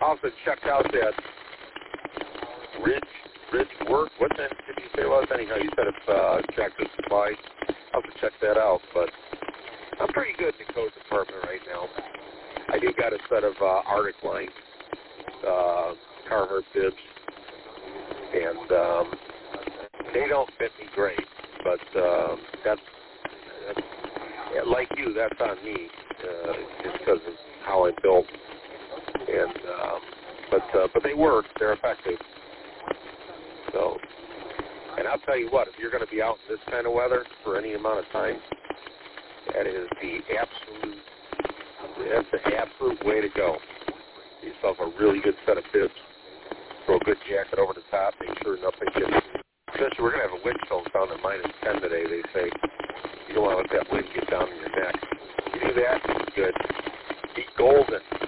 also checked out that Ridge Work. What did you say it was? Anyhow, you said it's Tractor Supply. I'll have to check that out. But I'm pretty good in the coat department right now. I do got a set of Arctic Line Carhartt bibs, and they don't fit me great. But that's like you. That's on me, just because of how I'm built. And but they work. They're effective. So, and I'll tell you what, if you're going to be out in this kind of weather for any amount of time, that is that's the absolute way to go. Get yourself a really good set of bibs. Throw a good jacket over the top. Make sure nothing gets. Especially, we're going to have a wind chill down to -10 today. They say you don't want to let that wind get down in your neck. You do that, it's good. Be golden.